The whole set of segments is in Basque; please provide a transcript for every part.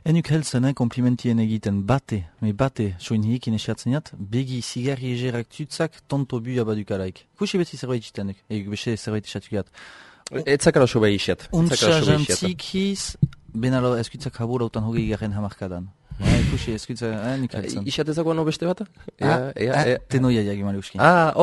Enuk helzen, komplimentien egiten bate, soin hiekin esiatzeniat, begi zigarri egerak tutzak tonto buia badukalaik. Kusi beti zerbait itenek, eguk beste zerbait isatukat. Etzakala sobe isiat. Untsa jantzikiz, benalo eskuitzak haburautan hogei garen hamarkadan. Kusi eskuitza, nik helzen. Isiat ezagoan beste bat? Tenoia jagimale uskin.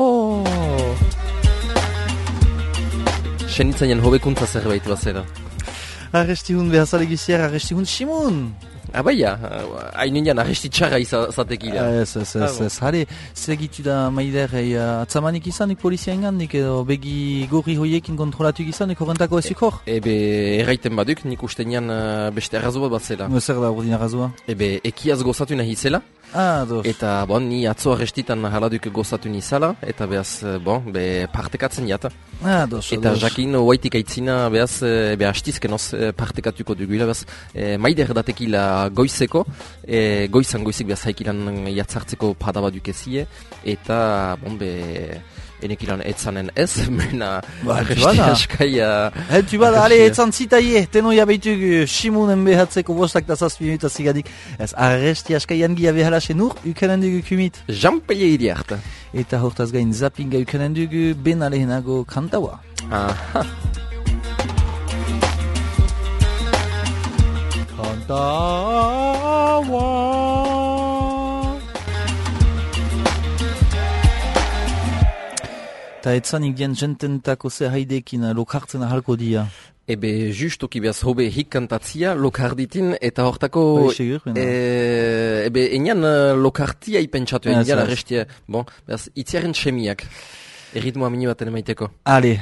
Senitzainen hobekuntza zerbait bazera. Arresti hun behazale giziar, arresti hun Simon! Baina, hain arresti txarra izatekila. Ez. Hale, segitu da maider atzamanik izanik polizia ingandik edo begi gorri hoiekin kontrolatu izanik horrentako ezuk hor? Erraiten baduk, nik uste nian beste arrazoa bat zela. Zer da ordin arrazoa? Ekiaz gozatu nahi zela. Dos. Eta, ni atzo arrestitan haladuk gozatu nizala, eta behaz, partekatzen jata. Dos. Eta jakin, oaitik aitzina, behaz, hastizkenoz partekatuko duguila, behaz, maider datekila goizeko, goizik behaz haikilan jatzartzeko padabaduk ezie, eta, enekilan etzanen ez, mena arresti askaia... Tu bada, ale, etzan zitaie, tenoia behituk Simunen behatzeko bostak da zazpi minuta zigadik. Ez arresti askaian gia behalasen ukanen dugu kumit. Jean-Pelle iriart. Eta hortaz gain zappinga ukanen dugu benalehenago kantaua. Aha. Kantaua. Ta etzanik dien jententako ze haidekin lokartzen ahalko dia. Justoki behaz hobe hik kantatzia lokarditin eta hortako... Enian lokartia ipentsatu, enian arrestia. Behaz, itziaren txemiak. Erritmoa mini baten emaiteko. Ale.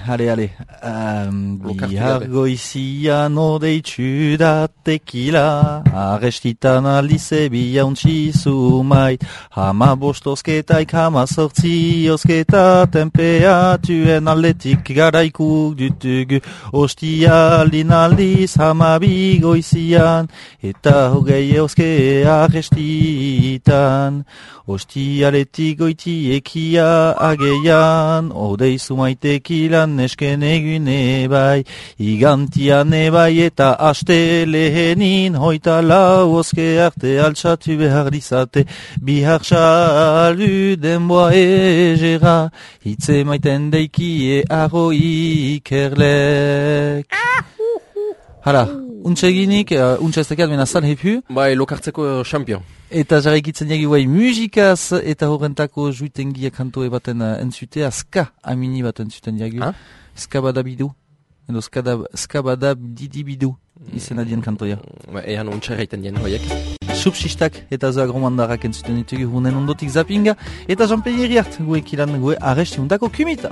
Bihar goizian odeitzu da tekila, arrestitan aldize bihauntzi zumait, hama bostozketaik hama sortzi osketa, temperatuen aldetik garaikuk dutugu, ostialdin aldiz hama bigoizian, eta hogei oske arrestitan. Ostialetik goiti ekia ageian, odei zumaitekilan nesken egune bai, igantian ebai eta aste lehenin, hoita lau oske arte altxatu behar dizate, bihar xalu denboa egera, hitze maiten deikie arro ikerlek. Hala, untseginik, untsezekat mena zan hepu. Lokartzeko champion. Eta jarraikitzen jagi guai musikaz, eta horrentako juitengia kantoe baten entzutea, ska amini bat entzuten jagi. Skabadabidu, edo skabadabidibidu, izena dien kantoia. Ean untxerraiten dien hoiek. Subsistak eta zoak romandarrak entzuten ditugu hunen ondotik zapinga, eta Jean-Pelle iriart guek ilan gue arresti hundako kumita.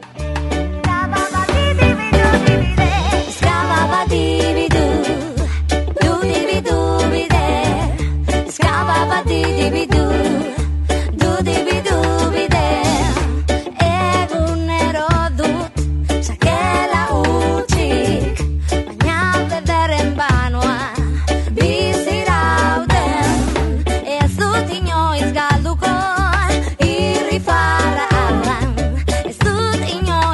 Ez dut inoiz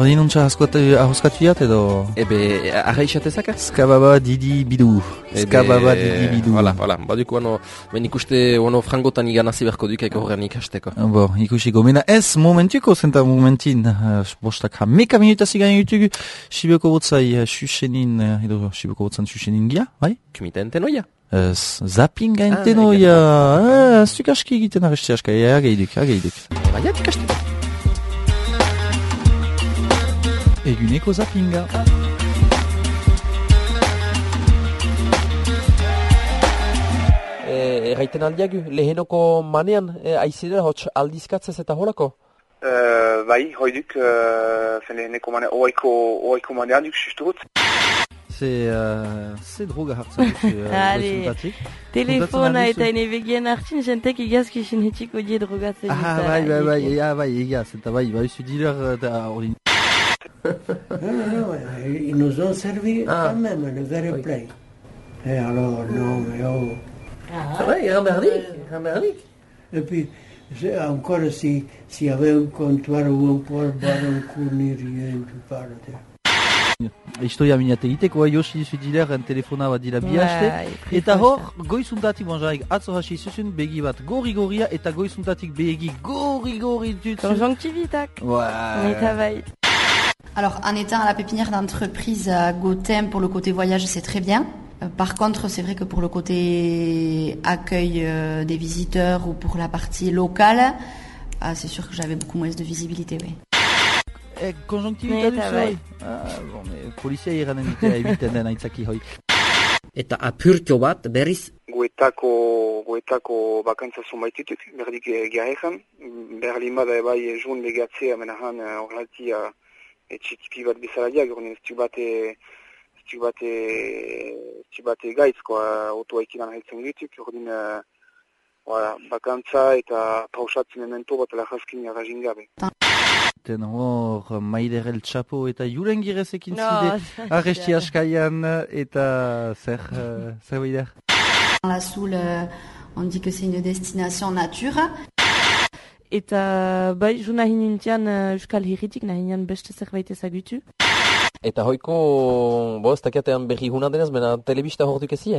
Ordin untsa ahoskatuiat edo... Ebe, arra isatezaka? Skababa didi bidu. Skababa didi bidu. Hala, baduko, ben ikuste, frangotan iganazi berko duk eko horren ikasteko. Bo, ikusiko. Mena ez momentuko, zenta momentin, bostak hameka minuta zigan ditugu, Sibioko botzai susenin, edo Sibioko botzan susenin gia, bai? Kumita entenoia. Zappinga entenoia. Zuk aski egiten arresti aska, ageiduk. Baina, ikasteko. Eguneko zappinga. Erraiten aldiagu, lehenoko manean, aizidera hotx aldizkatzez eta holako? Bai, hoiduk, leheneko manean, oaiko manean duk sustu hot. Ze droga hartzen duzu goizuntatik? Telefona eta enebegien hartzin, jentek igazkizin hitxiko die drogatzen. Bai, egaz, eta bai, zu dealer da ordin. Non, ils nous ont servi quand même le verre plein. Et alors, non, mais oh. C'est vrai, merdique. Et puis, encore s'il y avait un comptoir où on pouvait boire un coup, ni rien, tu parles de... Historia minate egiteko, Yoshi zu dealer telefona bat dira bihaste. Eta hor, goizuntatik bonjaraik atzo hasi zuzun, begi bat gorri-gorria, eta goizuntatik begi gorri-gorri dutzu. Conjonctivitak. Eta bai. Alors, en étant à la pépinière d'entreprise à Gothem, pour le côté voyage, c'est très bien. Par contre, c'est vrai que pour le côté accueil des visiteurs ou pour la partie locale, c'est sûr que j'avais beaucoup moins de visibilité, oui. Konjonktibitate duzu, bai. Polizia iranen ditea ebiten den aitzaki hoi. Eta apurtio bat, berriz? Goetako bakantza zumaitituk, berdik gehaekan. Berlin bada ebai joan legatzea menahan horretia etxitipi bat bezaladiak, horren ez bate gaizkoa otoa ikinan heltzen dituk, horren bakantza eta pausatzen emento bat lajazkin jarrazin gabe. Ten hor, Maider El Chapo eta Julen Girezekin zide, arresti askaian eta zer Maider? La Soule, on dit que c'est une destination nature. Eta bai, ju nahi nintian Euskal Herritik, nahi nian beste zerbait ezagutu. Eta hoiko, ez dakiatean berri huna denez, bena telebista hor dukezie?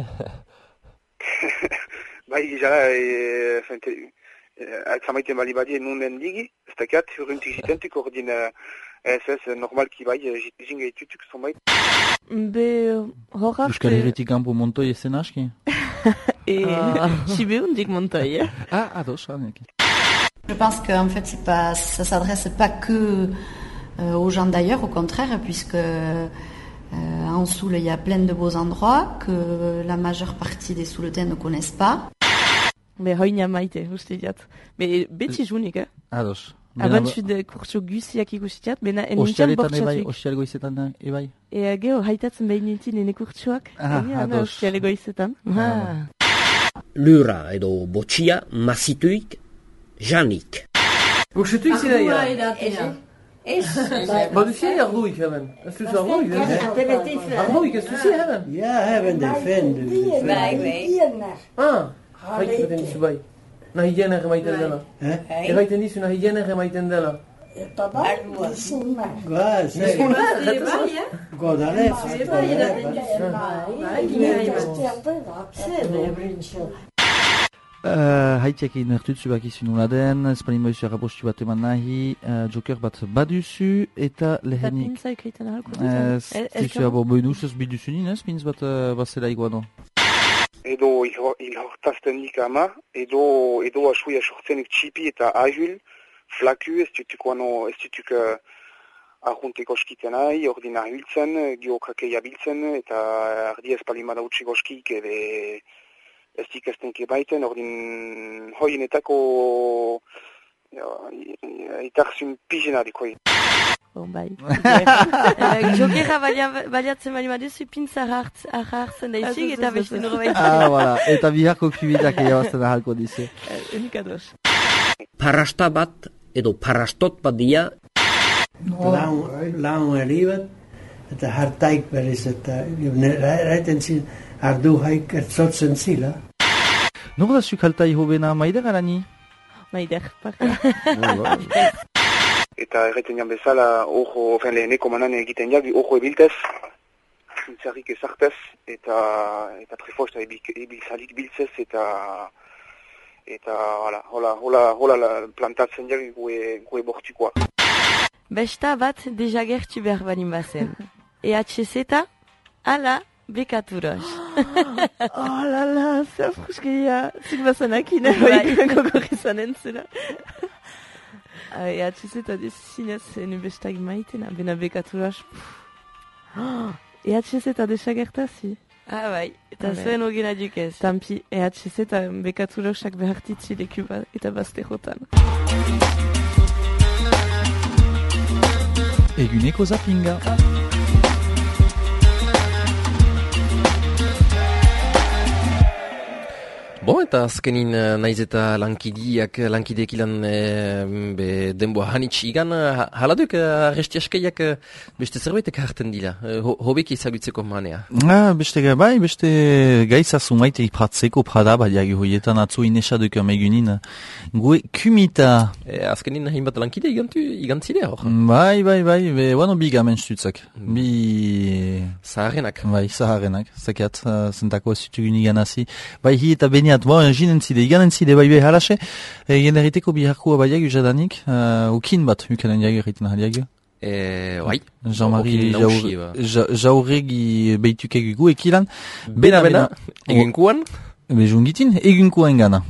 Bai, gizara, altzamaiten bali badie nunden digi, ez dakiat, hurrentik zitentuk ordin normalki bai, jinga itutuk zonbait. Be, horrak... Euskal Herritik gampo montoi ezen aski? Sibeundik montoi, ados, Je pense qu'en fait, ça s'adresse pas que aux gens d'ailleurs, au contraire, puisque en Soule, il y a plein de beaux endroits que la majeure partie des Souletins ne connaissent pas. Mais hoina maite, uste diat. Mais beti junik, Ados. Abantxud kurtso guziak ikustiat, bena enintzen bortxatuk. Ostial goizetan, ebai? Geho, haitatzen behin nintzen ene kurtsoak. Ados. Ostial goizetan. Lura edo botxia, mazituik, janik. Botxetuik zidaia? Baduzie arduik hemen? Ez duzu arduik? Arduik ez duzie hemen? Ja, hebben de vende. Haik beten dizu bai. Nahi jener emaiten dela. Erraiten dizu nahi jener emaiten dela. Eta bai, Godale. Haitiak egin ertutzu bakizun hona den, espanin baizu arrapostu bat eman nahi, joker bat baduzu, eta lehenik... Eta pintzaik egiten ahalko duzu? Zizu, boinuz ez biduzunin, ez? Pintz bat bazela iguano. Edo hilhortazten dik ama, edo asuia sortzenek txipi eta ahul, flaku, ez dutuk ahunteko skiten nahi, ordin ahultzen, geokakei abiltzen, eta ardi espalimada utxik oskik, ez dikastenke baiten, ordin hoienetako itarzun pizenadik hoi. Bon, bai. Jokera baliatzen bali baduzu pintza hartzen daizik eta beste norbait. Voilà. Eta biharko kubitak egabazten ahalko dizu. Unik ados. Parasta bat edo parastot bat dia. Lang eribat, eta hartaik berriz, eta raiten zin ardu haik ertzotzen zila. Nor da zuk haltai hobena Maider arani? Maider, parka. eta erreten jan bezala, leheneko manan egiten jak, ojo ebiltez, zintzarrik ezartez, eta prefosta ebiltzalik biltzez, eta hola plantatzen jak gue bortikoa. Besta bat dejagertu behar balin bazen. EHZ ala bekaturos. Oh la, zer fruskeria. Zuk bazanak gogorrizan entzula. EHZ dezinez zen bestak maitena, bena bekaturos. EHZ desagertazi. Ah bai, eta zuen ogena dukez. Tampi, EHZ bekaturosak behartitzi leku eta bazterotan. Eguneko zappinga. Bo, eta azkenin naiz eta lankideek ilan denboa hanitz igan, haladuk arresti askeiak beste zerbaitek hartzen dira, hobeki ezagutzeko manea. Beste gaizazu maite ipratzeko prada badiagi hoietan atzu inesaduk amegunin gue kumita. Azkenin hainbat lankide igantzile hor. Bai, bueno, bi gamen stutzak. Bi... Zaharrenak, zakiat, zentako zitugun iganazi. Bai, hi eta beniat, iganen zide, bai halaxe, generiteko biharkua baiak usadanik, ukin bat, ukanen jagu egiten haliagu. Bai. Jean-Marie Jauregi beitukegu gu ekilan. Bena, egunkuan? Bejungitin, egunkuan gana.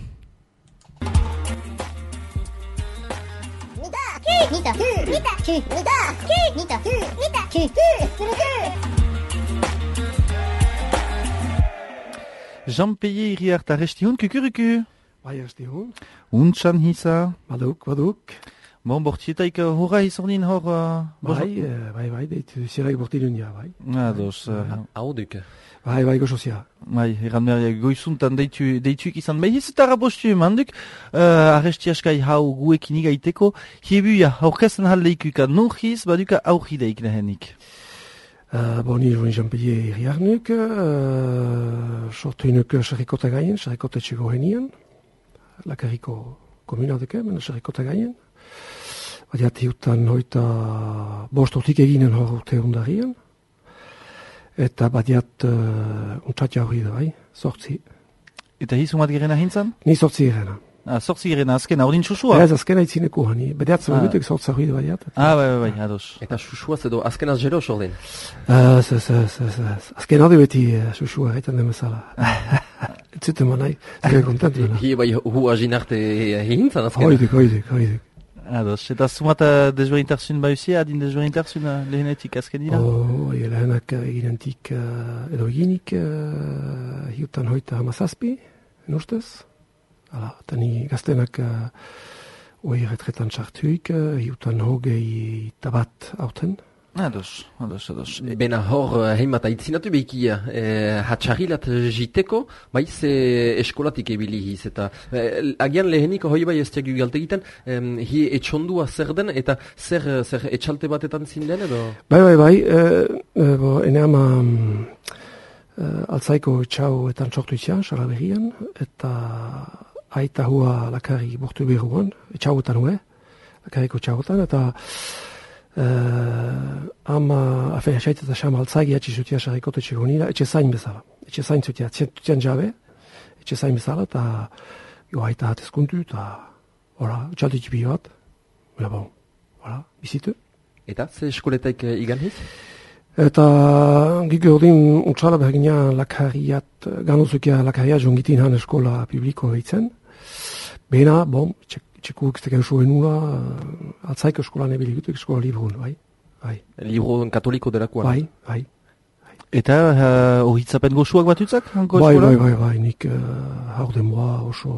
Jean-Pierre iriart arrestihun, kukuruku? Bai, arrestihun. Untsan hisa? Baduk. Bon, bortietaik horra hisordin hor... Bai, deitu ziraik bortilun ja, bai. Ados. Hauduk. Bai, goxozia. Bai, eran berriak goizuntan deituik izan. Bai, ez eta rapostu emanduk, arrestiaskai hau guekin igaiteko, hiebuia, aurkezen haldeikuka nurhiz, baduka aurrideik lehenik. Boni joan Jean-Pierre iriarnuk, sortuinuk sarrikota gaien, sarrikota txego henian, lakarriko komunadeke, mena sarrikota gaien. Badiat hiutan hoita bostortik eginen hor urte ondarian. Eta badiat untxatia hori da bai, sortzi. Eta hizumat girena hintzan? Ni sortzi girena. Sortzi girena, azkena, ordin susua? Ez, azkena itzineko hani. Badiat zebegutek sortza hori da badiat. Bai, ados. Eta susua zedo, azkena jeros ordin? Azkena hori beti susua, haitan den bezala. Etzuten manai, zure kontentu. Hi bai, hua jinarte hintzan azkena? Hoidek. Ados, eta zumata desberintarzun bausia, adin desberintarzun lehenetik azkenina? Lehenak eginentik edo eginik, hiutan hoita hamazazpi, nustez. Eta ni gaztenak hoi retretan txartuik, hiutan hogei tabat aurten. Ados. Bena hor, heimat aitzinatu behikia, hatxarrilat jiteko, baiz eskolatik ebilihiz, eta agian lehenik hoi bai ez tiagu galte egiten, hi etxondua zer den, eta zer etxalte batetan zinden edo? Bai, ene ama altzaiko txau etan txortu itzian, xala berrian, eta aita hua lakari bortu beruan, txauetan hue, lakariko txauetan, eta ama afea xaita eta xama altzagi atxizutia xarrikote txigonira, etxe zain bezala. Etxe zain zutia, txen jabe, etxe zain bezala, eta jo aita hatezkuntu, eta txaltu txipi bat, bizitu. Eta, ze eskoletaik igan hiz? Eta giko ordin untxala bergina lakariat, ganuzukia lakariat jongitin han eskola publiko eitzen. Bena, txekuk ez tekeu soen nula, altzaiko eskolan ebiligutuk eskola librun, bai. Librun katoliko delakoan? Bai. Eta horritzapen gozuak batutzak? Bai, nik haurde moa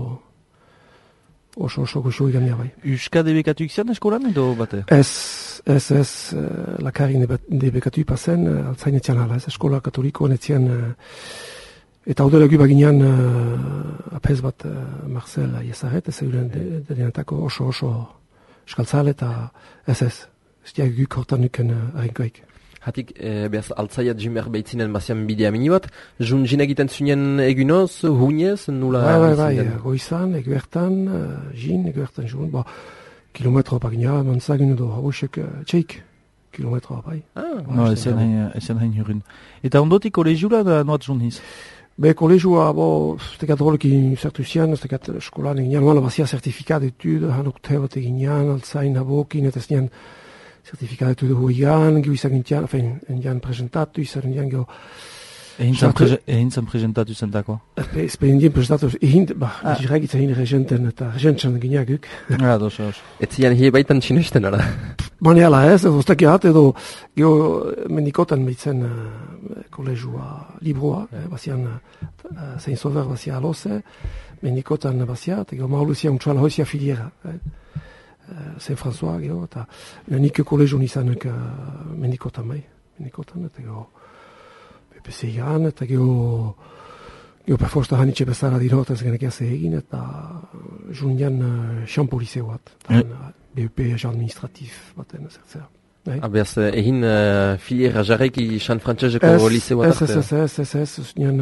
oso gozu egania bai. Euska debekatuik zian eskolan edo bate? Ez, lakari debekatu pasen, altzainetzen hala, ez eskola katoliko netzian, eta hau dela gubaginean apez bat Marcel Iezaret, ez euren denetako oso eskaltzale, eta ez diak guk hortan nuken harinkoik. Hatik, behaz, altzaiat jimber behitzinen bazian bidea mini bat, jun egiten zuen egunoz, huinez, nula? Bai, goizan, eguertan, jin, jun, kilometro bagina, man sagen edo hauxek txeik kilometroa bai. No, ezen hain hurren. Eta ondotik kolegiula da noat junhiz? Be kolegiua, stekat rolki zertuzian, stekat eskolan eginean, mala bazia certifikat etude, hanok tebat eginean, altzain habokin, eta ez nian certifikat etude huian, gio izan gintian, endian presentatu, izan endian gio... Egin zan presentatu zentako? Endien presentatu, jiragitza egin regenten eta regentzen gineak guk. Dos. Ez zian hie baitan txinesten, ara? Bane ala ez, oztaki hat edo gio mendikotan meitzen kolegua libroa, bazian zein sover bazia aloze, mendikotan bazia, eta gio mauluzia untsuala hoizia filiera. Saint François, gio, eta nik kolegun izanek mendikotan bai, mendikotan, eta gio PPC-an, eta gio perforsta hanitxe bezala dirot ez genek egin, eta junian xampo liseu bat, BEP administratif baten zertzea. Beaz, egin filiera jarreki San Frantzeseko liseu bat arte? Ez, nian,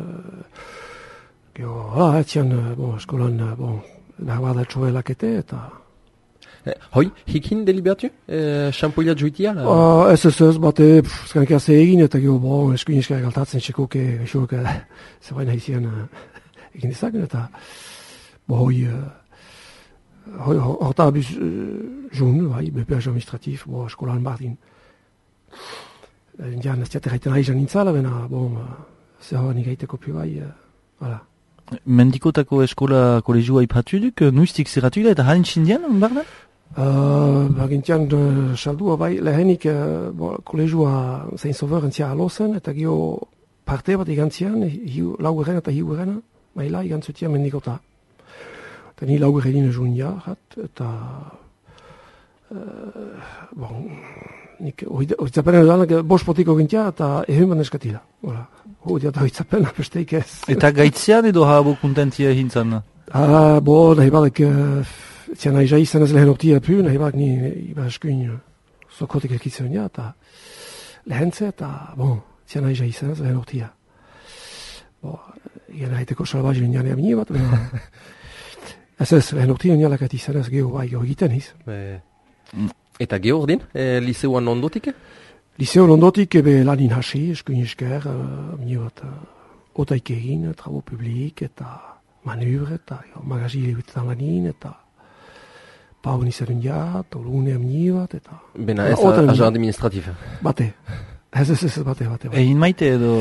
etzian, eskolan, behar bat txoelakete, eta... Hoi, hikin deliberatu? Xampoila joitia? Ez, bate, zkanek egin, eta gero, eskuin eskara galtatzen txekoke, xok, zebain haizian egin dezaken, eta hoi, horta abiz joun, bai, BPH administratif, eskolan bardin. Indian, ez diate gaiten haizan nintzala, bena, zer nik gaiteko pi bai, hala. Mendikotako eskola kolegioa ipatu duk, nuiztik zeratu da, eta halin txindian, barda? Bagintian saldua bai, lehenik kolegioa zein sover entzia alozen, eta gio parte bat igantzian, lau erren eta hiu errena, maila igantzutia mendikota. Eta ni lau errenin junia, eta nik hoitzapena edanak bos potiko gintia, eta egin ban eskatila. Hoi eta hoitzapena, besteik ez. Eta gaitzean edo habo kontentia hintzan? Nahi badek, zian nahi izan ez lehen optia pu, nahi badak ni iba eskuin sokotik elkitzen ja, eta lehentze, eta zian nahi izan ez lehen optia. Ian haiteko salbaz nian egin bat, ez lehen optia nialak izan ez geho egiten iz. Eta geho ordin, liseuan ondotik? Liseuan ondotik lanin hasi, eskuin esker, bat otaik egin, trabo publik, eta manuvre, eta magazile bitan lanin, eta paun izaren jat, olune amni bat, eta... Bena ez agent administratif? Bate. Ez bate. Egin maite edo...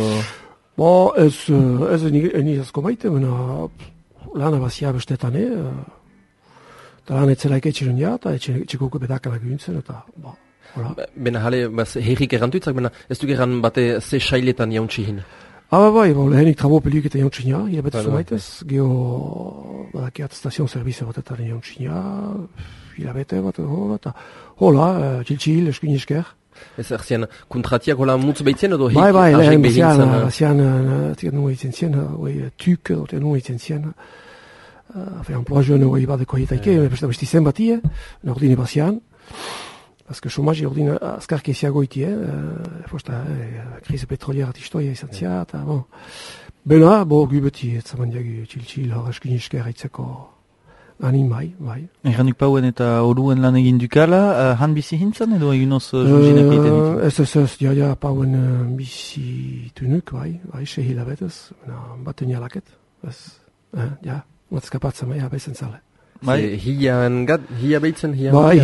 Ez nizazko maite, bena lana bazia bestetan, eta lan etzelaik etxeren jat, eta etxekoko bedakalak gintzen, eta... Bena jale, herrik errantuitzak, bena ez duk erran bate ze sailetan jauntsi hin? Bai, lehenik trabo pelik eta jauntxina, hilabete zumaitez, geho badakiat stazion servizio batetan jauntxina, hilabete bat, eta hola, txil, eskuin esker. Ez erzian, kontratiak hola mutz behitzen edo bai, lehen bazian, tigat nuen itzen zien, tuk, nuen itzen zien, emploi jeune badeko hietaike, besti zen batie, nordine bazian, Parce que chômage ordine askarke siagoiti, fosta crise pétrolière atistoia izan zia, eta bena, gubeti, etzaman diagu txil, horreskin esker aitzeko anin bai. Erranik pauen eta oruen lan egin dukala, han bizi hintzan edo egunoz juzinek egiten ditu? Ez, pauen bizi tunuk, bai, xe hilabetez, baten jalaket, matzkapatzen maia bezen zale. Hia behitzen?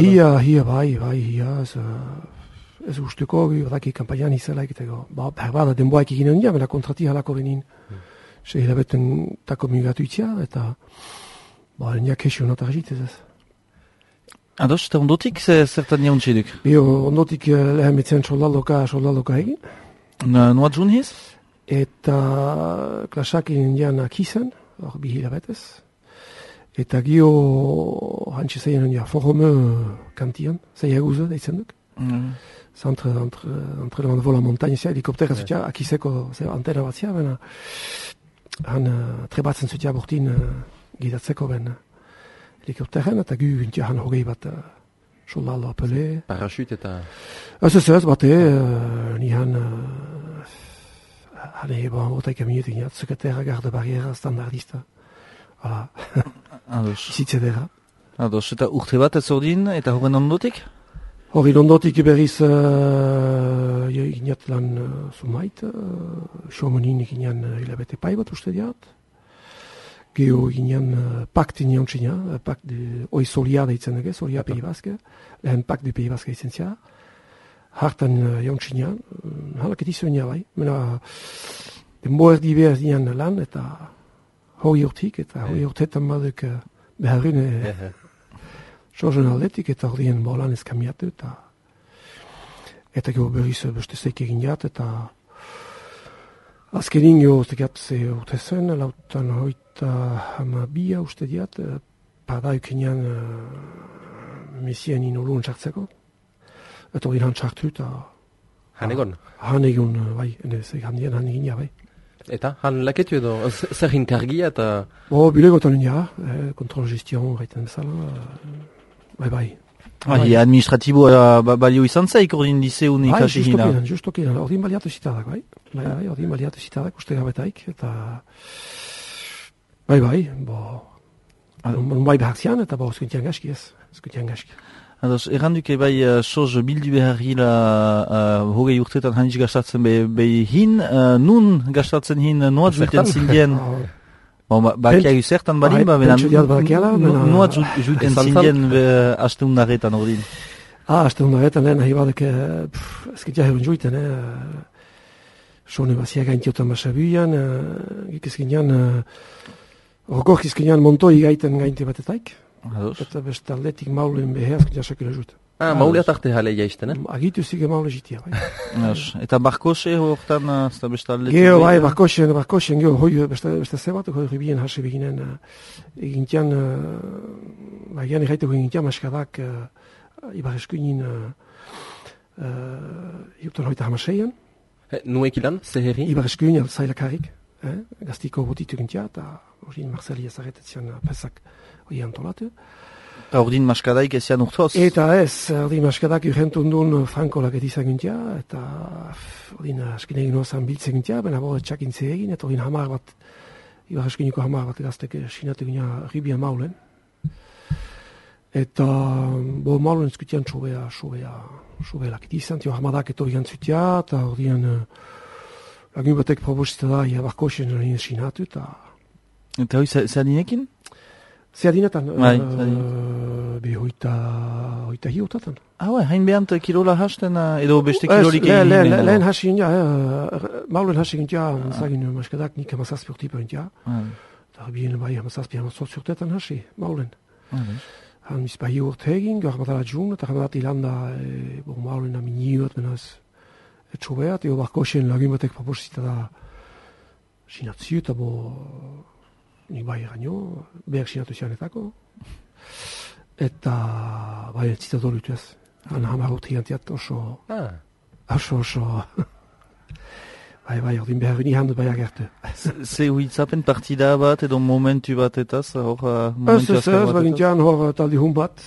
Hia, ez usteko, badaki kampaian izelaik, bada denboaik eginen dira, bera kontrati halako benin, xe hilabeten tako migatu itzia, eta niak hesio notar jitez ez. Ados, eta ondotik zertan jauntxe duk? Ondotik lehen metzen soldaldoka egin. Noat jun hiz? Eta klasak egin dian akizan, hor bi hilabetez. Eta gio hantxe zeien forme kantian, zeiaguze deitzen duk. Centre d'entrenement de vol en montagne, helikoptera zutia, akizeko antena bat zia, bena han trebatzen zutia bortin gidatzeko ben helikopteren, eta gu gintia han hogei bat soldalo apele. Parachute eta... Ez, bate, ni han otaik amietik, sekretera garde barriera standardista. Hala, izitze dira. Ados, eta urte bat ez ordin, eta horren ondotik? Horren ondotik berriz ikinat lan zumait, Somonin ikinan hilabete pai bat uste diat. Geo ikinan pakt inion txina, pakt de oi solia deitzen dugu, solia Pays Basque, lehen pakt de Pays Basque itzen zia. Hartan jaun txina, halak edizio nia bai, mena denbo erdi behar dian lan, eta hori urtik, eta hori urtetan baduk beharrune sorgen aldetik, eta hori dien bolan eskamiatu, eta gero berriz beste zeik egin jat, eta azkenin gero tegat ze urte zen, lautan hoita hamabia uste diat, padauk enean mesien inolun txartzeko, eta hori han txartu, eta Hanegon? Hanegon, bai, handien hanegin ja, bai. Eta, han laketu edo, zer inkargia eta... Bilegotan ja, kontrol gestion gaiten bezala, bai. Administratiboa balio izan zaik ordin liseun ikasi hina? Justokinan, ordin baliatu zitadak, bai. Ordin baliatu zitadak, uste gabetaik, eta... Bai, bai behar zian, eta eskuntian gaski ez, Ados, erranduke bai soz bildu beharrila hogei urtetan hanitz gastatzen behi hin, nun gastatzen hin noat zuiten zindien? Bakiagu zertan balin, noat zuiten zindien aste undaretan ordin? Aste undaretan lehen nahi badek, ezkitia herun zuiten, sone bazia gaintiotan basabuian, gikizkinean, rokor gizkinean montoi gaiten gainte batetaik. Eta beste aldetik maulen beheazk jasakila jut. Maulea tarte jale jaisten, Agitu zige maule jitia, bai. Eta barkose hortan, eta beste aldetik? Gero, bai, barkosen, gero, hoi beste zebat, hoi ribien hase beginen, egintian, gian erraiteko egintian, maskadak, ibareskuinin, iuptan hoita hamaseian. Nuek ilan, zeherri? Ibareskuin, alzailakarik, gaztiko botitu egintia, eta hori Marceli ezaretetzian pesak, hori antolatu. Eta ordin maskadaik ezian urtoz? Eta ez, ordin maskadak urrentun duen frankolak edizan gintia, eta ordin askin egin oazan biltzen gintia, baina bo txakintze egin, eta ordin hamar bat, ibar eskiniko hamar bat gaztek sinatu gina ribia maulen. Eta bo maulen ezkutian sobelak edizan, tio hamadak eto egin zutia, eta ordin lagun batek probosita da, barkosen sinatu, eta... Eta hoi, zehadinekin? Zehadinetan, hoita hiotatan. Hain behant kirola hasten, edo beste kirolik egin? Lehen hasi gintia, maulen hasi gintia, zagin maskadak nik hamazazpi urtipa gintia. Eta bien bai hamazazpi hamazortzi urtetan hasi, maulen. Han izpai urte egin, gaur matala jun, eta gamat ilanda, maulen aminiot, menaz, etxobeat, eo barkosen lagun batek proposita da sinatziu, eta nik bai eraino, behar sinatu zianetako. Eta bai entzitatu dut ez. Han hamar urte gantiat oso... Bai, ordin behar ni handut bai agertu. Ze huitzapen partida bat edo momentu bat eta hor momentu azkar bat? Ez, bagintian hor taldi hun bat.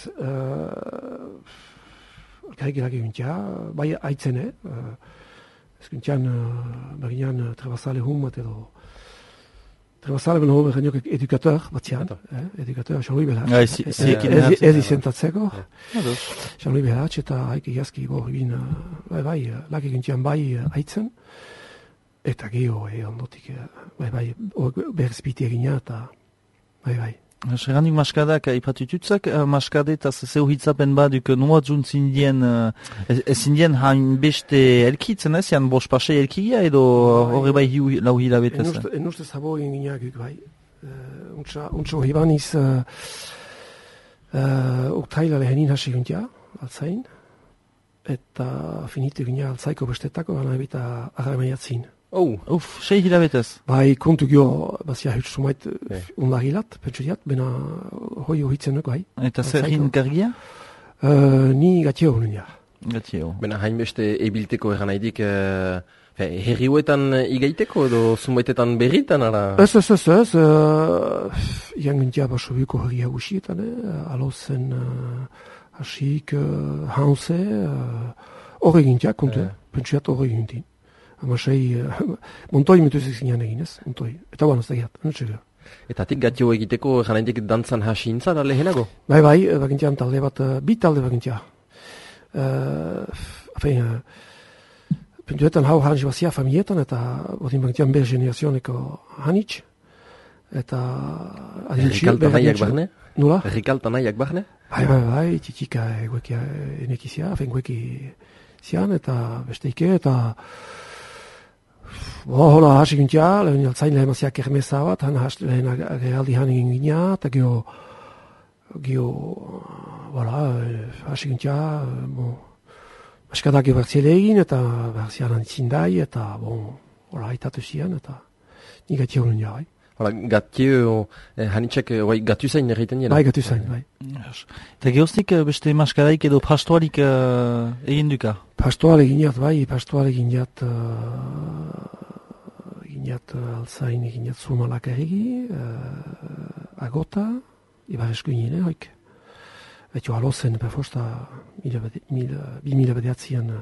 Karikilak egintia, bai aitzene. Ezkintian baginan trebazale hun bat edo... Trebazale ben hori berenok edukateur batzian, edukateur, Jean-Louis Belatz. Ez izentatzeko. Jean-Louis Belatz eta haik egiazki borribin, bai, lak egintian bai aitzen. Eta geho, ondotik, bai, berzpiti egina eta bai. Serandik maskadak ipatitutzak, maskadetaz zeu hitzapen baduk nuat zun zindien, zindien hain beste elkitzen ez, jan bos pasei elkigia edo horre bai lau hilabetez? En uste zabo egin gineak bai. Untso hibaniz uktaila lehenin hasi gintia, altzain, eta finitu gineak altzaiko bestetako, gana ebita agarmeiatzin. Sei hilabetez? Bai, kontu gio, bazia hitz sumait undagilat, pentsu diat, bena hoi hoitzen nuko, bai. Eta zer hinkargia? Ni gatio honen ja. Gatio. Bena hainbeste ebilteko eran nahidik, herriuetan igaiteko edo zumbaitetan berritan, ara? Ez, ian gintia basobiko herria gusietan, alozen hasik, hanse, horre gintia, kontu, pentsu diat horre gintin. Amasei, montoi mituzek zinean egin ez, montoi. Eta guan, ez da giat, anutxega. Eta tik gatio egiteko janaitek dantzan hasi intza da lehenago? Bai, bagintian talde bat, bi talde bagintia. Penduetan hau hansi bazia familietan, eta bodin bagintian ber generazioneko hanitz. Eta Rikalta nahiak barne? Nula? Rikalta nahiak barne? Bai, titika eguekia enekizia, gueki zian, eta besteike, eta hola hasi gintia, lehen altzain lehen maziak ermeza bat, lehen ageraldi han egin gina, eta gio, hasi gintia, maskadak ebartziele egin, eta barzian antzindai, eta hola, haitatu zian, eta nigatio honen ja, bai. Hala, gatio, hanitzek, gatu zain erreiten dira? Bai, gatu zain, bai. Eta gehoztik beste maskadaik edo pastoalik egin duka? Pastoal eginat, bai, pastoal eginat altzain eginat zumalak erregi, agota, ibar eskuinine, hoik. Betio alozen, perfosta, 2000 bedeatzean,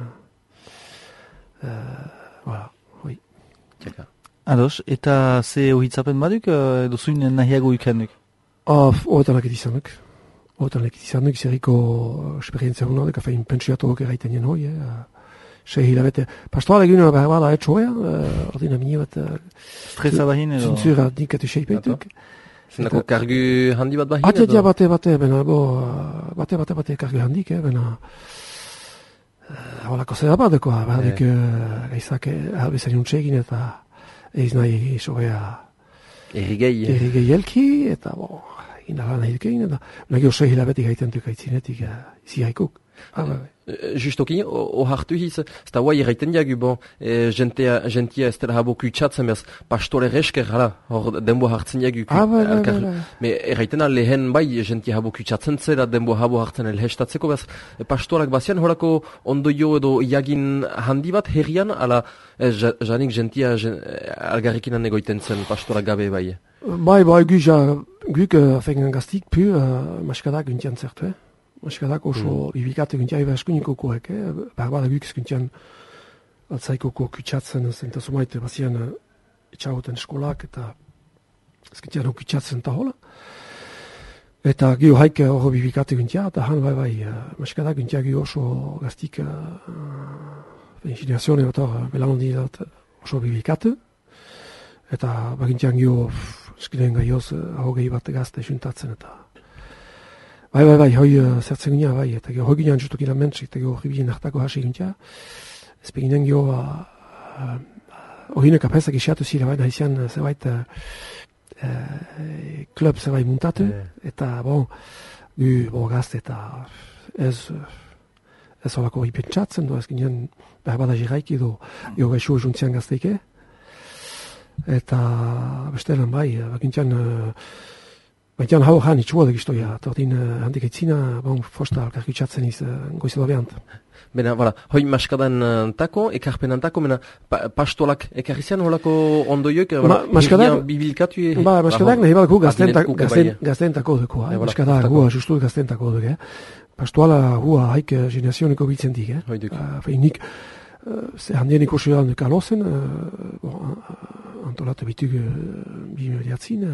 hoi. Txeka. Ados, eta ze ohitzapen baduk edo zuin nahiago ikenduk? Horretan lakit izanuk, zerriko esperientzia hona, fein pentsiatuak erraiten jen hoi, 6 hilabete. Pastoal egin behar bada etxoea, ordina mini bat... Stresa bahin edo? Zintzura dikatu seipeituk. Zenako kargu handi bat bahin? Atetia bate, bena, bate kargu handik, bena... Holako zera badekoa, badik gaizak albizan juntzegin eta... Eiz nahi sobea... Errigei elki, eta indalan nahi dukein, eta nagio 6 hilabetik haiten duk aitzinetik zihaikuk. Justoki, hartu hiz, ez da guai erraiten diagu, gentia ez dela habo kutsatzen bez, pastore resker, hor denbo hartzen diagu. Me erraiten lehen bai, gentia habo kutsatzen zera, denbo habo hartzen elhestatzeko bez, pastorak bazian horako ondoio edo iagin handi bat herrian, ala janik gentia algarrikinan egoiten zen pastorak gabe bai. Bai, guk fengen gaztik pu maskadak gintian zertu, Maskadak oso bibikatu gintia eba eskuiniko koek, barbada guk eskuntian altzaikoko kutsatzen zenta sumaite bazian etxagoten eskolak eta eskuntian kutsatzen eta hola. Eta gio haik hori bibikatu gintia, eta han bai, maskadak gintia gio oso gaztik ingenerazione bat belamondi oso bibikatu. Eta bagintian gio eskinen gaioz hogei bat gazte juntatzen eta Bai, hoi zertzen gina, bai, eta hoi gina justuki lan mentsik, eta hori bine nartako hasi gintia. Ez beginen gio, hori nekapezak isiatu zira, bai, nahizian zerbait klub zerbait muntatu, eta gu gazte eta ez horako hori pentsatzen, ez ginen behar bada jiraiki, jo gaixo juntzian gazteike. Eta bestelan, bai, bakintian, Baina hau han itxuadak istoia, eta ordin handik eitzina, fosta alkarkitzatzen goizela behant. Bena, hoi maskadan tako, ekarpenan tako, pastolak ekarrizian holako ondoioik, bibilkatu? Maskadak nahi balko gazten tako duko, maskadak hua justu gazten tako duko. Pastoala hua haik generazioniko bitzen dik, nik, handien ikusi da nuka lozen, antolatu bitug bimediatzin,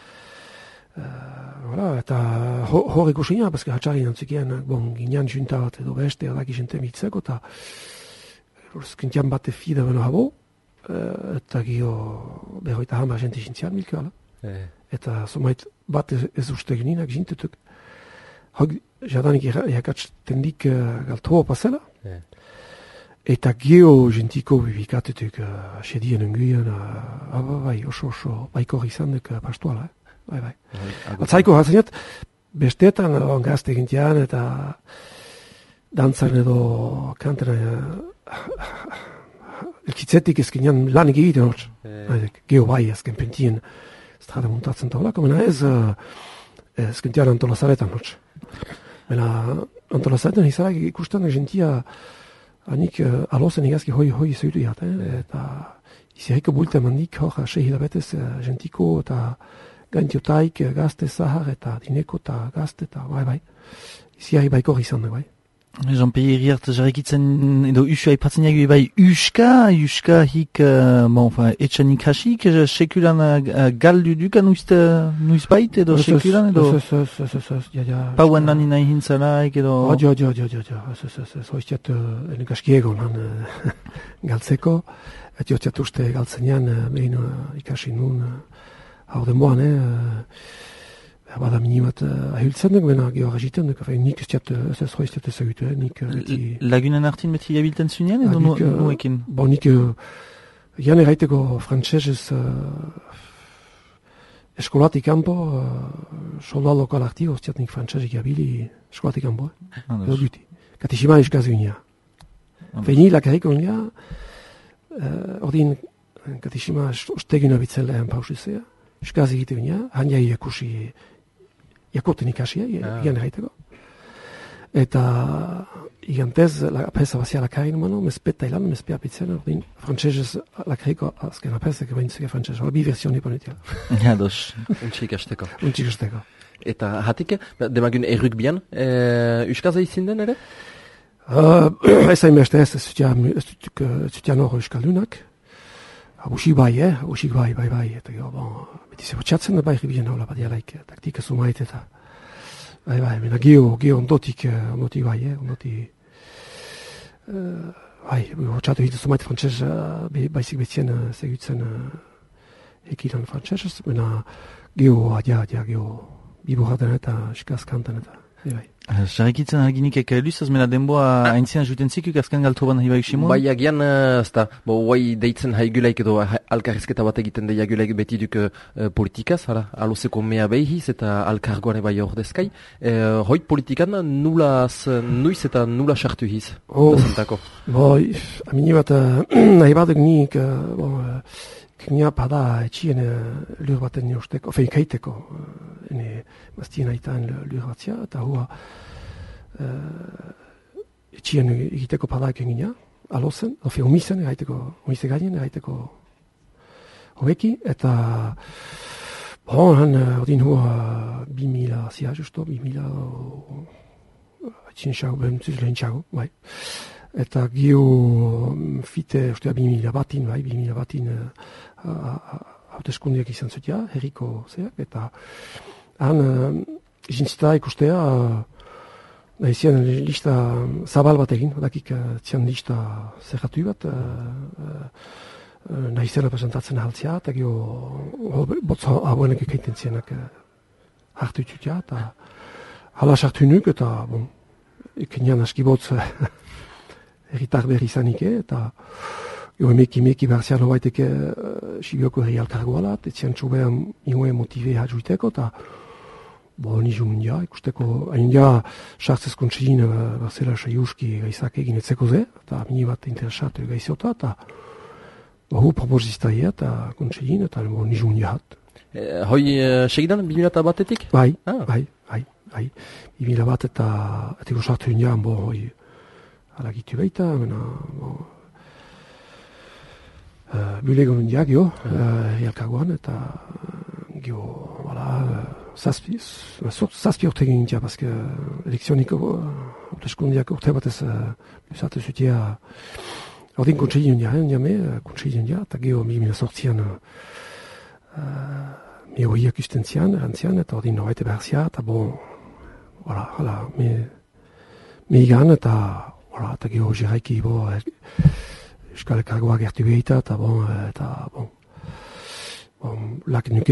eta hor ikusina, paska hatxari nantzikian, ginean junta bat edo beste, adaki jente mitzeko, eta skintian bate fida beno habo, eta gio berroita hama jente jintzian milko, eta somait bat ez uste geninak jintetuk. Hog, jadanik jakatstendik galtoa pasela, eta gio jentiko bibikatutuk sedien enguien, bai, oso baikor izan duk pastoala, Bai. Atzaiko hartzenat, besteetan gazte egintian eta dantzan edo kantena elkitzetik ezkinean lan egiten hotz. Geo bai ezken pentien strada muntatzen taulako, mena ez ezkintian antolazaretan hotz. Mena antolazaretan izarak ikusten gentia anik alozen egazki hoi zeudu jat, eta izirriko bulte mandik hor 6 hilabetez gentiko eta gantiotaik gazte zahar eta dineko eta gazte eta bai. Iziari baiko izan da, bai. Jean-Pierre Iriart jarrikitzen edo usua ipatzen jagu bai uska hik, etxanik hasik, sekulan galdu dukan nuiz bait edo sekulan edo... Pauen nani nahi hintzalaik edo... Hoiztiat enekaski egon galtzeko, et jotiat uste galtzenean behin ikasi nun hau denboan, bada minimat ahiltzen duk, bena gehoa egiten duk, nik ez hoiztiat ezagutu, nik... Lagunen artin beti jabilten zunean edo nuekin? Nik jan erraiteko frantsesez eskolatik kanpo, solda lokal arti, hoiztiat nik frantsesik jabili eskolatik kanpo, edo duti. Katixima eskaz guinea. Feni lakarriko guinea, ordin katixima ostegin abitzen lehen pausizea, eskaz egite guinea, handia iakusi jakoten ikasia, igan erraiteko. Eta igantez, apesa bazia lakarin mano, mezpeta ilan, mezpea apitzen, ordin frantsesez lakarriko azken apesek baintzeke frantsesez, bi versioni ponetia. Ja, dos. Untxik asteko. Eta hatik, demagun errukbian, euskaza izin den ere? Ez hain beste ez zutian hor euskaldunak. Usik bai, eta beti zebotxatzen da bai ribien hola badialaik, taktika sumait eta mena gio ondotik bai, botxatu hitu sumait frantxez baizik betzien segutzen ekilan frantxez, mena gio biburraten eta eskazkanten eta bai. Jarrikitzen alginikek luzaz, mena denboa haintzian juten zikuk azken galtoban hibaik simon? Bai, agian, guai deitzen haigulaik edo alkarrizketa bat egiten da haigulaik beti duk politikaz, aluzeko mea behiz eta alkargoan bai ordezkai. Hoit politikan nuiz eta nula sartu hiz? Amini bat, nahi batek nik, kenia pada etxien lur baten neusteko, kaiteko, maztien aitaan lur batzia, eta hua etxien egiteko padaak egina, alozen, omisen omise gainen, egiteko hobeki, eta ordin hua 2000 zia justo, 2000 etxien xago, behemtzuz lehen xago, bai. Eta gio fite, ostea 2000 batin hauteskundiak izan zutia, herriko zeak, eta han izintzita ikustea nahi zian lista zabal bat egin, odakik zian lista zerratu bat, nahi zian representatzen ahaltzea, eta gio botza habuenek ekaiten zianak hartu itzutia, eta hala sartu nuk, eta ekenian aski botz erritar berri izanik, eta emeki barzian hobaiteke Sibioko herri alkargoala, etzian txobean ingoen motive hajuiteko, eta nizu mundia, ikusteko, haindia sartzez kontxegin barzela saiuski gaizak egin etzeko ze, eta mini bat interesatu gaiziota, eta hu propozizta eta kontxegin, eta nizu mundia hat. Hoi segidan, 2000 batetik? Bai. 2000 bat eta etiko sartu indian, hoi alagitu baita, bulego mundiak, herrialkargoan, eta zazpi urte egin dira, paske elekzioniko hauteskundiak urte batez lusatu zutia ordin kontsegin dira, eta geho 2008an me horiak usten zian, eta ordin horrete behar zia, eta me igan, eta geho jeraiki Euskal Elkargoa gertu behita, eta lak nuke,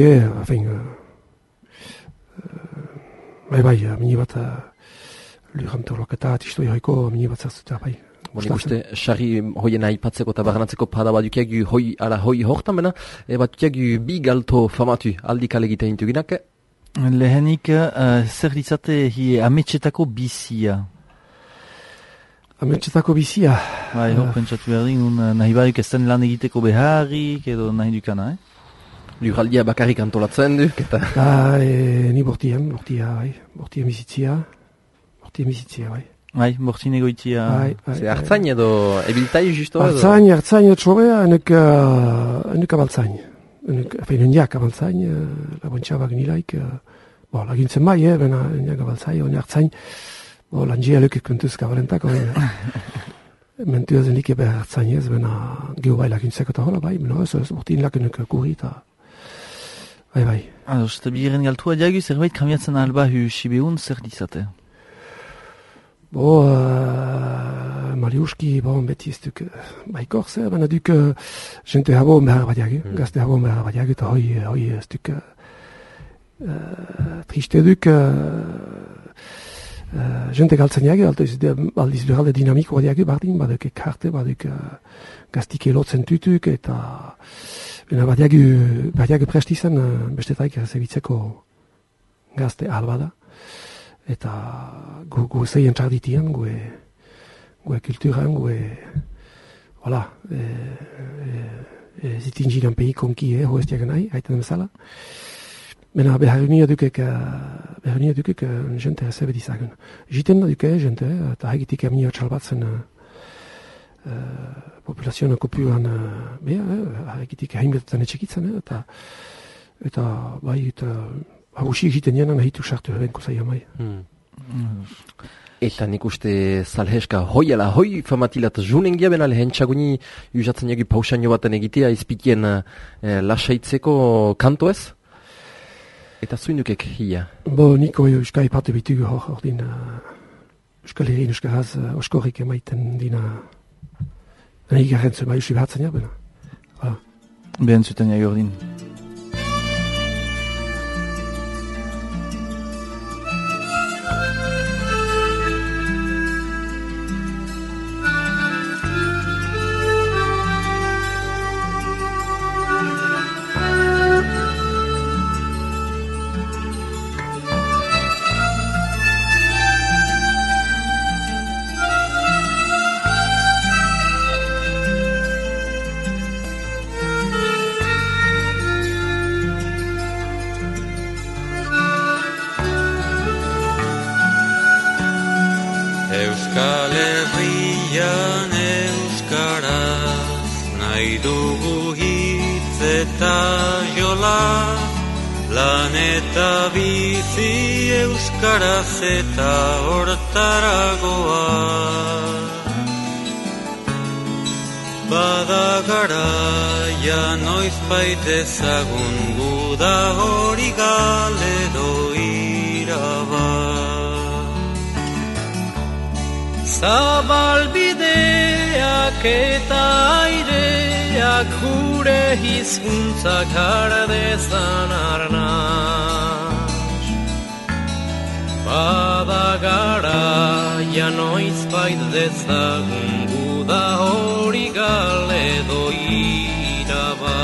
mini bat lurante horloketa, atistoi hoiko, mini bat zerzutea, bai. Nik uste, sarri hoien aipatzeko eta baranatzeko pada badukiak hoi hortan bena, batukiak bi galto famatu aldik alegita intuginak. Lehenik, zer ditzate ametxetako bizia? Ametxetako bizia? Bai, pentsatu behar din, nahi barik ez den lan egiteko beharrik edo nahi dukana, Lurraldia bakarrik antolatzen duk, eta... Ni bortien bizitzia, bai. Bai, bortien egoitzia... Ze hartzain edo ebiltai justo? Hartzain txobea, enuk abaltzain. Enuk abaltzain, labontxabak nilaik, lagintzen bai, bena enuk abaltzain, hartzain, Langia lukik kontuz kabarentako. Mentua zenik ebe hartzainez, bena geho bailak intzeko eta hola, bai, bena ez bortin lakenek kurri eta bai. Eta biren galtua diagu zerbait kamiatzen alba hu Sibeun zer dizate? Mariuski, beti ez duk baikor zer, bena duk jente habo behar bat diagu, gazte habo behar bat diagu, eta hoi ez duk triste duk jente galtzen diagu, aldiz duralde dinamiko bat diagu, bardin, baduk ekarte, baduk gaztik elotzen tutuk, eta bena bat diagu prestizan bestetaik zebitzeko gazte alba da. Eta gu zeien txarditian, gue kulturan, voilà, zitin jiran pehi konki, hoestiak nahi, haiten bezala. Bena beharunia dukek jente zebe dizagun. Jiten da duke jente, eta hagitik amnia txalbatzen populazioan kopuan, hagitik hainbetetan etxekitzen, eta bai, hausi egiten janan ahitu sartu herenko zaila mai. Eta nik uste zalheska hoi famatilat junengia bena lehen txaguni usatzen egi pausaino baten egitea izpikien lasaitzeko kanto ez? Eta zuindukek hia? Niko euskai parte bitugu hor din euskal herrin euskaraz oskorrik emaiten dina igarrentzen bai usi behatzen ja bena. Behen zuten ja gordin. Euskal Herrian euskaraz nahi dugu hitz eta jola, lan eta bizi euskaraz eta hortaragoa. Bada garaia noizbait ezagun guda hori galero iraba. Zabalbideak eta aireak gure hizkuntzak ardezan arnaz. Bada garaia noizbait dezagun guda hori galero iraba.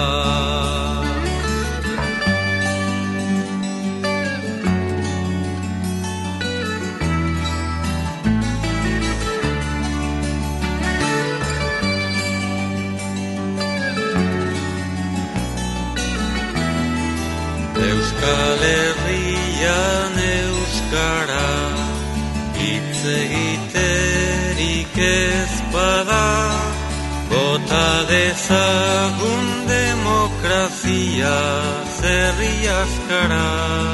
Euskal Herrian euskara hitz egiterik ez bada, bota dezagun demokrazia zerri askara.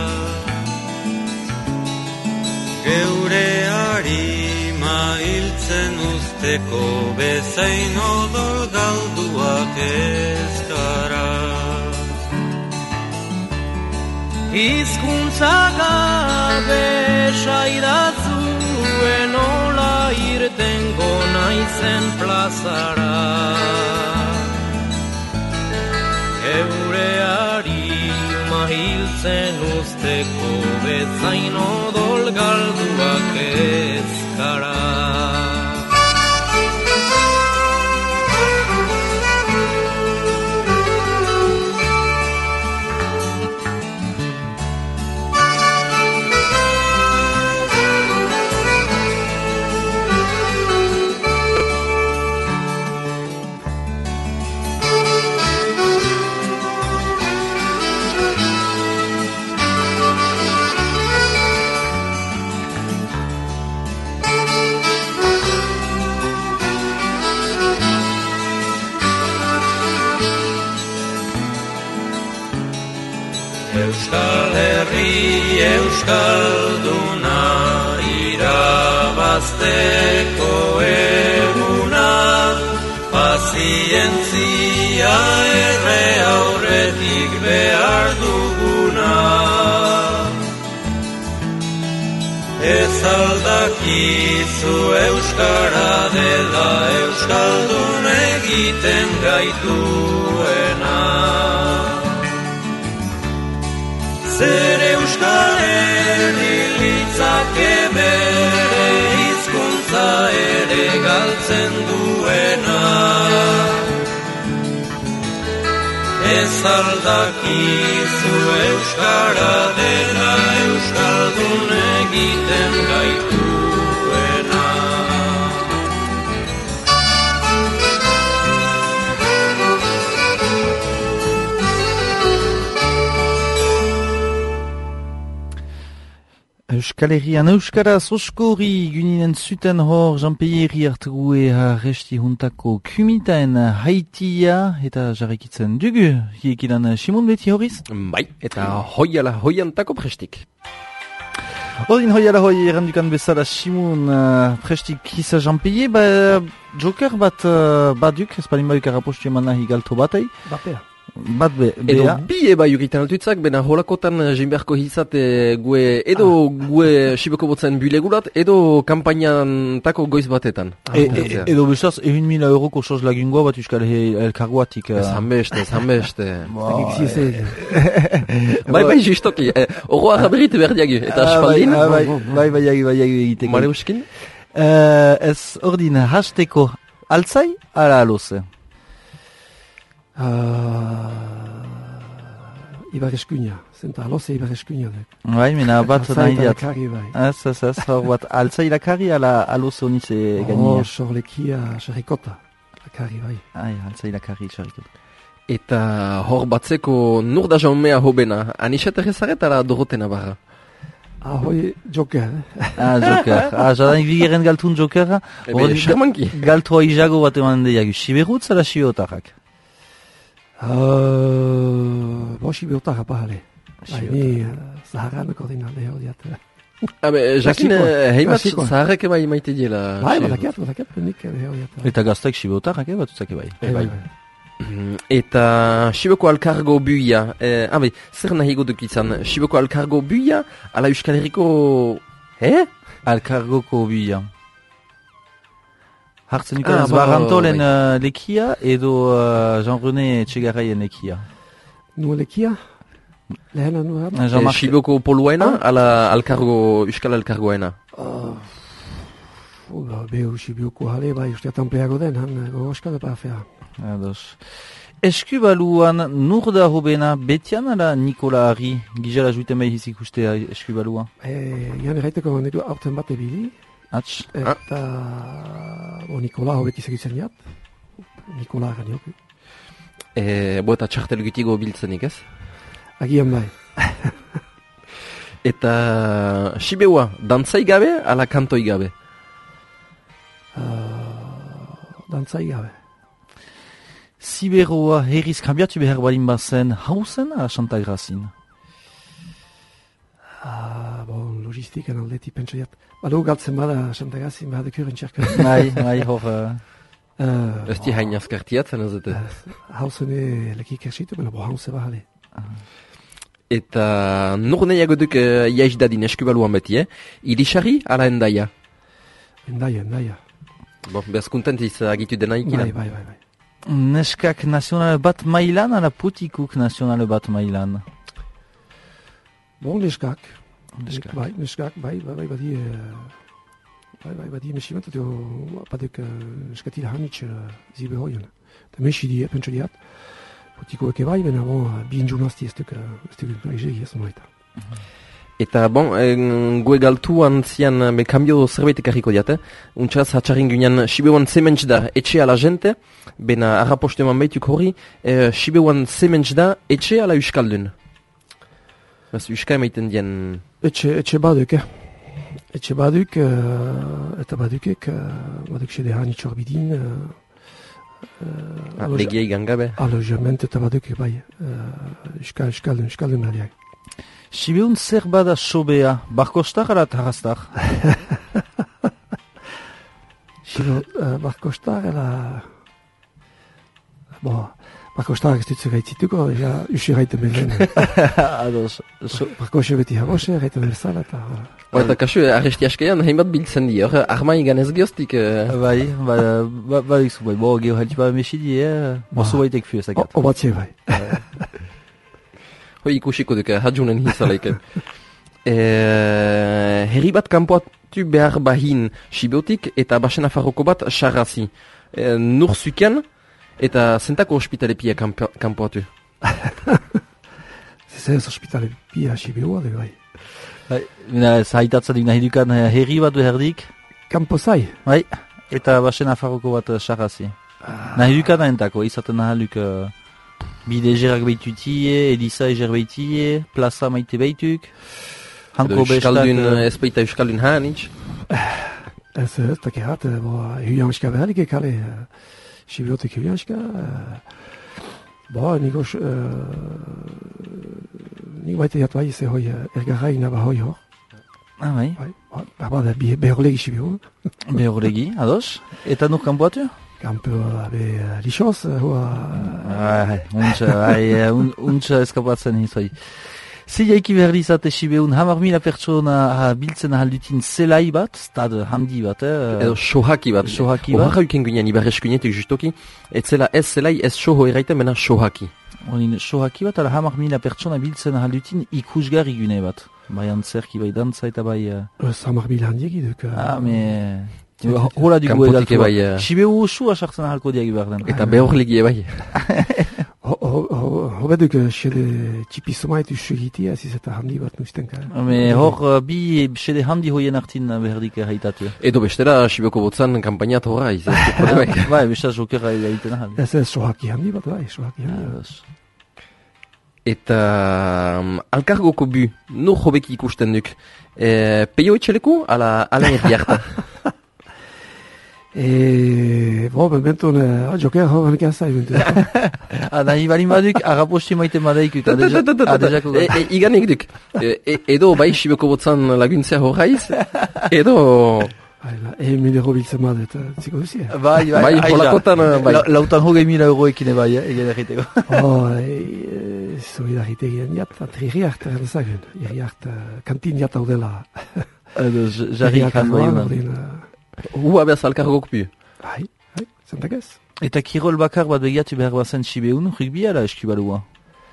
Geure harima hiltzen usteko bezain odol galduak ez gara. Hizkuntza gabe saidatzuen nola irtengo naizen plazara. Geure harima hiltzen usteko bezain odol galduak ez gara. Euskal Herri euskalduna ira. Azteko eguna, pazientzia erre aurretik behar duguna. Ez aldakizu euskara dela euskaldun egiten gaituena. Zer euskal herri litzake bere hizkuntza ere galtzen duena. Ez aldakizu euskara dela euskaldun egiten gaituena. Euskal Herrian euskaraz oskori gyninen zuten hor Jean-Pierre hartugue resti juntako kumitaen haitia eta jarrekitzen dugu. Hiekidan Simon beti horiz? Bai, eta hoiantako prestik. Odin hoiala hoi errandukan bezala Simon prestik kisa Jean-Pierre, Joker bat baduk, ez palin baduk arapostu eman nahi galto batei. Bapea. Bat bea. Edo bi eba jugitan altuitzak, bena holakotan jenbeharko hizate gue Sibeko botzen bilegulat, edo kampainan tako goiz batetan. Edo bestaz, 1.000 euroko soz lagungoa bat euskal elkarguatik. Zambeste. Bai, justoki. Oroa raberite berdiagi, eta aspaldin. Bai, egiteko. Mare uskin? Ez ordin hasteko altzai, ala aloze. Ibar eskuina, zenta aloze ibar eskuina dek. Bai, mena bat nahi diat. Ez, hor bat altzai lakari ala aloze honize gainia. Sorlekia xarrikota, lakari bai. Altzai lakari xarrikota. Eta hor batzeko nur da jaumea hobena, aniset errezaretara dorotena barra. Hoi Joker. Joker. Jadanik bigeren galtun Jokerra. Xermanki. Galtua izago bat eman deiagu. Siberutz ala Sibeotarrak? Sibeotarra pahale. Ni zaharraneko dina leho diat. Jakin heimat zaharreke bai maite diela. Bai, badakiat, nik leho diat. Eta gaztek Sibeotarrak batutzake bai. Eta Sibeko alkargo buia, zer nahi goduk izan, Sibeko alkargo buia, ala Euskal Herriko... Alkargoko buia. Hartzen ikon Barantolen lekia edo Jean-René Etxegarraien lekia. Nua lekia? Lehena nua? Sibeko poluaena, ala Euskal alkargoena? Behu Sibeko jale, bai, usteatan pleago den, han gogoskade pafea. Ados. Eskubaluan nur da hobena betian ala Nikola Harri gizara juiten behi hizik ustea eskubalua? Jan erraiteko nitu aurten bat ebili. Atx. Eta Nikola hobeti segitzen jat. Nikola ganioku. Eta txartel gutigo biltzenik ez? Agian bai. Eta Sibeua, dantzai gabe ala kantoi gabe? Dantzai gabe. Siberoa herriz kambiatu behar balin bazen hauzen ala Santagrazin? Logistikan aldeti pentsaiat. Balo galtzen bada Santagrazin behar dekuren txarka. Bai, hor... Ez di hain azkartiatzen ez dute? Hauzene lekik ersitu, baina hauze bahale. Eta nur nahiago duk jaiz dadin eskubaluan beti, Irisari ala Endaia? Endaia. Behaz kontentiz agitu dena ikilan? Bai. Neskak nazionale bat mailan ala putikuk nazionale bat mailan? Neskak. Neskak, bai, badi mesimentat jo badek neskatila hanitz zibe hoien. Eta mesi die, pentsa diat, putikoek bai, bena bien jurnazti ez duk izegi ez noita. Eta gue galtuan zian kambio zerbaitek harriko diat, untxaz hatxarrin guinan Sibeuan zementz da etxe ala jente, bena arrapostu eman behituk hori, Sibeuan zementz da etxe ala Euskaldun. Euska emaiten dien... Etxe baduk, Etxe baduk, eta badukek, baduk sede hanitz horbidin... Legiai gangabe? Alojament eta baduk, bai, Euskaldun aliak. Sibeun zer bada sobea, barkostar ala tarrastar? Sigo, Barkostar, Barkostarrak ez dutzu gaitzituko, ja, usi gaiten benen. Ados. Barkose beti hagose, gaiten berzala, eta... Eta kasu, arresti askean, hainbat biltzen di, arma igan ez geostik... Bai, izu bai, geho haltipa mesidi, mozu baitek fio ezakat. Obatxe bai. Hoi ikusiko duke, hadjunen hizalaiken. Herri bat kanpoatu behar bahin Sibiotik eta Basen Afarroko bat sarrazi. Nur zuken eta zentako ospitalepia kanpoatu? Ez ospitalepia Sibioa de bai. Ez haitatzen nahi dukan herri bat behardik? Kamposai? Bai, eta Basen Afarroko bat sarrazi. Nahi dukan ahentako, izaten nahaluk... Bide jerak behitutie, Elisa ejer behitutie, plaza maite behituk. Hanko bestak... Ez baita Euskaldun hanitz? Ez takerat, huianska behalik ekale, Sibiotik huianska. Nik baita jat bai, ze hoi ergarrai naba hoi hor. Ah, bai? Barbada behorlegi Sibio. Behorlegi, ados? Eta nuk kanpoatu? Kampo lixoz, hoa... Untsa eskapatzen hizai. Zileiki berri izate Sibeun, 10.000 pertsona biltzen ahaldutin zelai bat, stad handi bat, edo sohaki bat. Horra uken guinean ibarreskunetik justoki, ez zela ez zelai ez soho eraiten, mena sohaki. Sohaki bat, ala 10.000 pertsona biltzen ahaldutin ikusgarri gune bat. Bai antzerki, bai dantza eta bai... 10.000 handiek iduk. Hola dugu egaltua. Sibeu osua sartzen ahalko diagi behar den. Eta behorlegi bai. Hobeduk xede txipizoma etu sugitia, ez eta handi bat nuztenka. Hor bi xede handi hoien hartin behardik haitatu. Edo bestera Sibeko botzan kampainat horra izan. Bai, bestera jokerra egiten ahal. Ez sohaki handi bat, bai, sohaki handi bat. Eta alkargoko bu, nur hobeki ikusten duk. Peio etxeleko, ala erdiarta? Benton, joker hor nekazai bentu. Nahi bali maduk, agaposti maite madaikuk. Iganik duk. Edo bai Sibeko botzan laguntzea horraiz, edo... Milero biltzen badet, ziko duzi? Bai, holakotan... Lautan hogei €1 bai, egin egiteko. Solidarite egin jat, triri hart erdezagun. Iri hart, kantin jat hau dela. Jarri kan bai. Hua behaz alkargok pu. Bai, zentak ez. Eta kirol bakar bat begiatu behar bazen Sibeun, rugby ala eskubalua?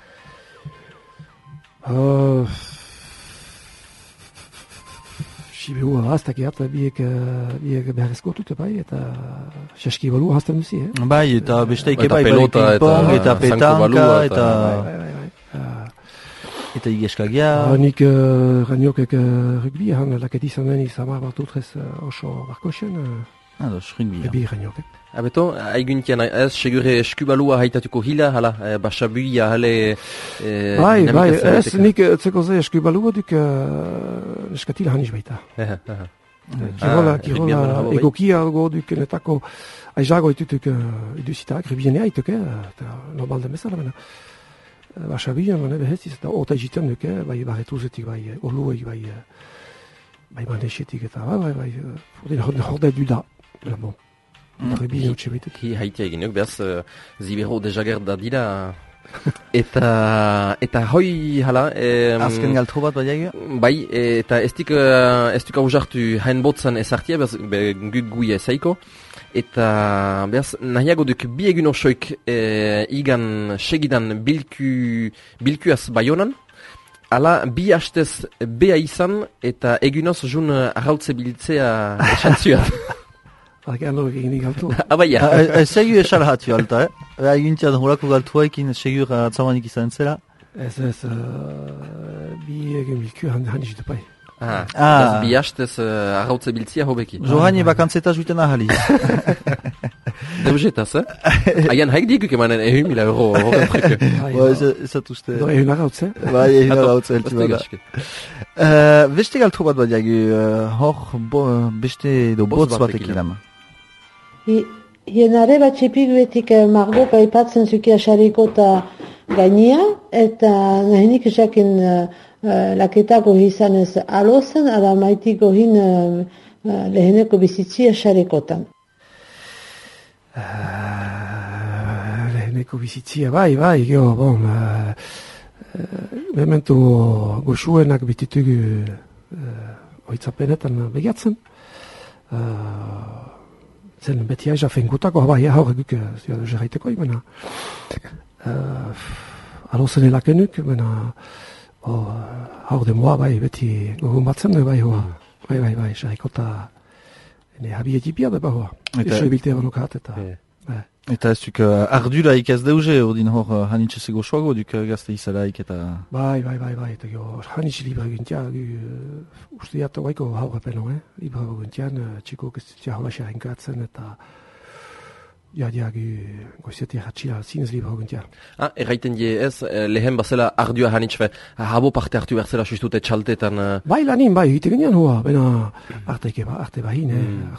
Sibeu haztak eat, biek behar ezkotute bai, eta saskibalua hazten duzi, Bai, eta besteike bai, ping-pong, eta petanka, eta... Eta igeskagia... Nik raniokek rugby, laket izan den izamar bat utrez oso barkosen. Ados, rugby. Ebi raniokek. Abeto, haiguntian ez, segure eskubalua haitatuko hila, hala, basabuia, hale... Bai, ez, nik etzeko ze eskubalua duk neskatila haniz baita. Kirola egokia algo duk netako aizago itutuk iduzitak, rugbyene haituk, eta normalden bezala bena. Basabian, beheziz, eta ota egiten duke, bai barretuzetik, bai oluek, bai manesetik, eta bai, horde du da. Barrebi hautsi baitek. Hi haitea egin, behaz, zibero dejager da dira, eta hoi hala... Azken galtro bat badiak? Bai, eta ez duk hausartu hain botzan ezartia, behaz, guk guia ezaiko, eta behaz, nahiago duk bi egun osoik igan segidan bilkuaz baionan, ala bi hastez bea izan eta egunoz jun arrautze biltzea esantzuat. Baina horrek egin galtu. Abaia. Segur esal hatu alta, egintian horako galtuaekin segur atzamanik izan zela. Ez, bi egun bilku haniz dupai. Bi hastez arrautze biltzea hobeki. Johani bakantzeta juiten ahaliz. Deuzetaz, Aian haik diekuk emanen €1.000 horren truke. Ez uste. Ehun arrautze? Bai, ehun arrautze eltima da. Beste galtro bat badiagu, hor beste edo botz batek ilan. Hienare bat txipiguetik margok aipatzen zuki asarikota gainia, eta nahinik esakin laketako izanez alozen, ala maitiko hin leheneko bizitzi asarikotan. Leheneko bizitzia, bai, gero, bon, mementu goxuenak bititugu oitzapenetan begiatzen. Zen beti aiza fenkutako, bai, haur eguk zeraiteko, baina alozen elakenuk, baina haur demoa, bai, beti gogun batzen, bai, zeraikota habie tipia da, bai, esoibiltea banukat, eta... Eta ez duk ardura ikaz deuze, ordin hor hanitxe goxoago duk gazte izalaik eta... Bai, eta gero hanitxe libre egintia, usteat guaiko haur apeno, libre egintian, txiko kestia hola xerrenkatzen eta... goizetia jatxia zinez libre egintia. Erraiten die ez, lehen bazela ardua hanitxe, habo parte hartu berzela sustute txaltetan... Bai lanin, bai, hite genian hoa, bena arte bahin,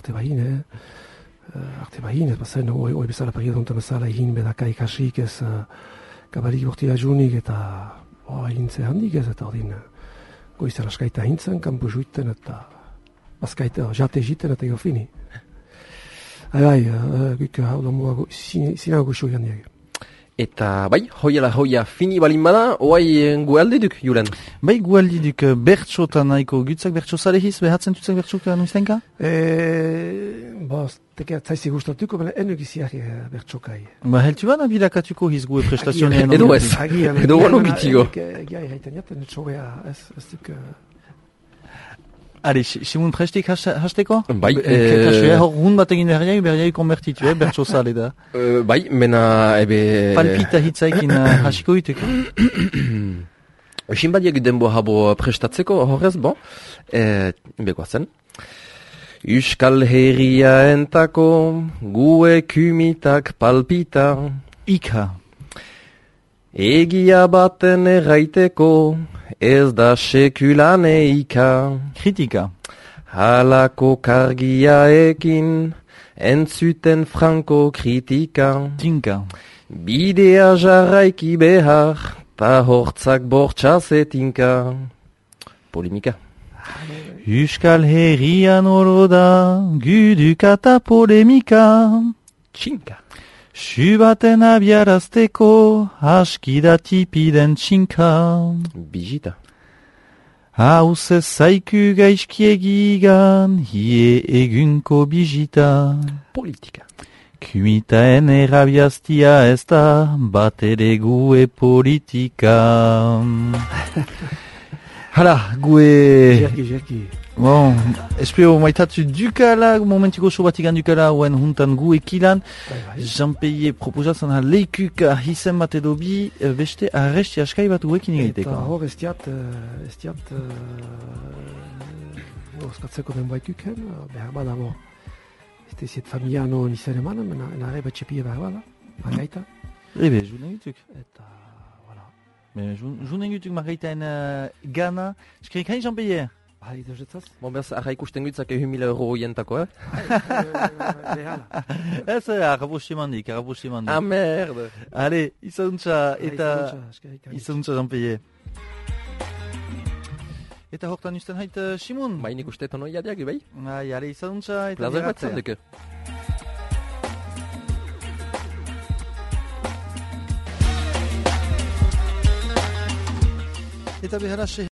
Arte bahin, ez bazen, oi bezala periodontan bezala egin bedaka ikasik ez kabalik bortila junik eta egintze handik ez eta ordin goizan askaita hintzen, kampu juiten eta askaita jate jiten eta gofini. Guk hau da mua zinago goxo gandiak. Eta bai, hoia fini balin bada, oai gualdi duk, Julen? Bai, gualdi duk bertxotan nahiko gutzak bertxo zarehiz, behatzen tutzak bertxoka nuiztenka? Teke zaizi gustatuko, baina enuk iziak bertxokai. Heltu bana bilakatuko hiz gue prestazionean. Edo ez, edo gano gitigo. Egia erraiten jaten, etxobea, ez duk... Allez, Simon prestik hasteko? Bai. Hor hun bat egin berriak konvertitu, bertso zale da. Bai, mena ebe... Palpita hitzaikin hasiko dituk. Osin badiak denbo habo prestatzeko horrez, bon? Begoazen. Euskal herria entako gue kumitak palpita. Ika. Egia baten erraiteko ez da sekulane ika. Kritika. Halako kargiaekin entzuten franko kritika. Tinka. Bidea jarraiki behar ta hortzak bortxazetinka. Polemika. Euskal herrian oro da guduka eta polemika. Txinka. Subaten abiarazteko askida tipiden txinka. Bijita. Hauz ez zaiku gaizkiegigan hie egunko bijita. Politika. Kumitaen errabiaztia ez da bat ere gue politika. Hala, gue... Jerki. Bon, espero maitatu dukala, momentiko sobatigan dukala, oen juntan gu ekilan. Jean-Pierre proposatzen leikuk ahizen bat edo bi, beste arresti askai bat uekin egiteko. Eta hor estiat, oskatzeko den baituken, behar badago. Este ziet familiano nizan emanen, enare batxepie behar bada, margaita. Ebe, junen gutuk. Eta, voilà. Junen gutuk margaitaen gana. Eskerik hain Jean-Pierre? Bon, behaz, arra ikusten gutzak €1.000 oientako, Ez, arrabosti mandik. Ah, merde. Ale, izaduntza eta... Izaduntza Jean-Pierre. Eta hortan usten hait, Simon? Bai, nik uste tono jadiak, bai? Ale, izaduntza eta... Plazer batzen duke. Eta behar